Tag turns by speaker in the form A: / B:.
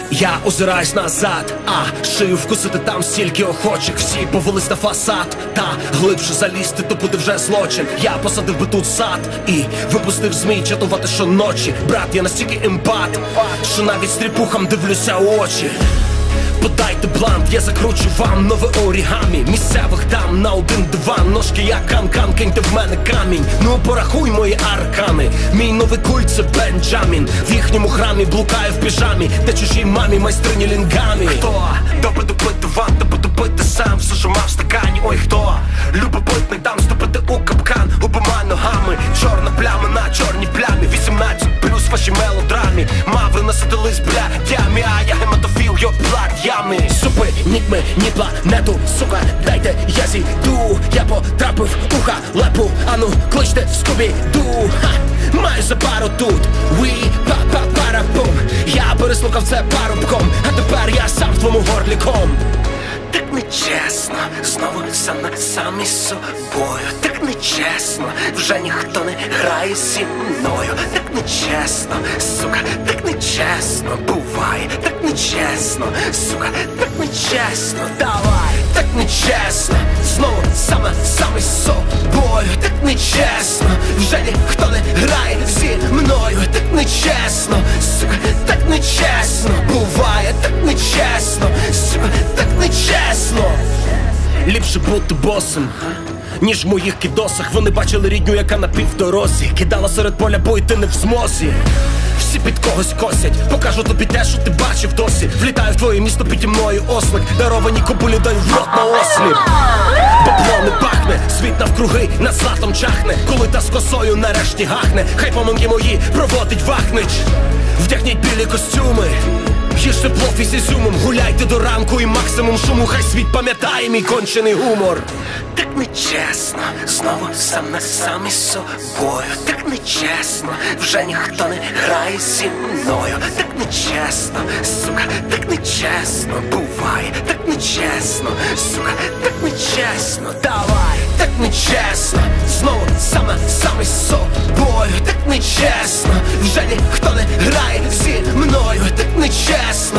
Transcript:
A: Я озираюсь назад, шию вкусити там стільки охочих. Всі повелись на фасад, та глибше залізти, то буде вже злочин. Я посадив би тут сад і випустив змій чатувати щоночі. Брат, я настільки емпат, що навіть стріпухам дивлюся у очі. Подайте блант, я закручу вам нове орігамі. Місцевих дам на один диван. Ножки як канкан, киньте в мене камінь. Ну порахуй мої аркани. Мій новий культ це Бенджамін. В їхньому храмі блукаю в піжамі, де чужій мамі майстрині лінгамі. Хто добре допити вам, то буду пити сам. Все, що мав в стакані, ой хто любить пить, не дам ступити у капкан. Обома ногами, чорна пляма на чорній плямі. 18 плюс ваші мелодрамі. Мави насадились блядями, а я гематофіл, йо плат'ями. Зупиніть мені планету, сука, дайте я зійду. Я потрапив у халепу, ану кличте Скубі-Ду. Маю за пару тут, па-па-пара-бум. Я переслухав це парубком, а тепер я сам в твоєму горлі ком. Так нечесно, знову сам на сам із собою. Так нечесно, вже ніхто не грає зі мною. Так нечесно, сука, так нечесно буває. Так нечесно, сука, так нечесно, давай. Так нечесно, знову сам із собою. Так нечесно, вже ніхто не грає зі мною. Так нечесно, сука, так нечесно буває. Так нечесно, сука, так нечесно. Ліпше бути босом, ніж в моїх кідосах. Вони бачили рідню, яка на півдорозі кидала серед поля, бо йти не в змозі. Всі під когось косять, покажу тобі те, що ти бачив досі. Влітаю в твоє місто піді мною ослик. Даровані кобулі даю в рот на осліп. Бабло не пахне, світ навкруги над златом чахне. Коли та з косою нарешті гахне, хай поминки мої проводить Вахнич. Вдягніть білі костюми, їжте плов із ізюмом. Гуляйте до ранку і максимум шуму. Хай світ пам'ятає мій кончений гумор. Так нечесно, знову сам на сам із собою. Так нечесно, вже ніхто не грає зі мною. Так нечесно, сука, так нечесно буває. Так нечесно, сука, так нечесно, давай. Так нечесно, знову сам із собою. Так нечесно, вже ніхто не грає зі мною. Так нечесно.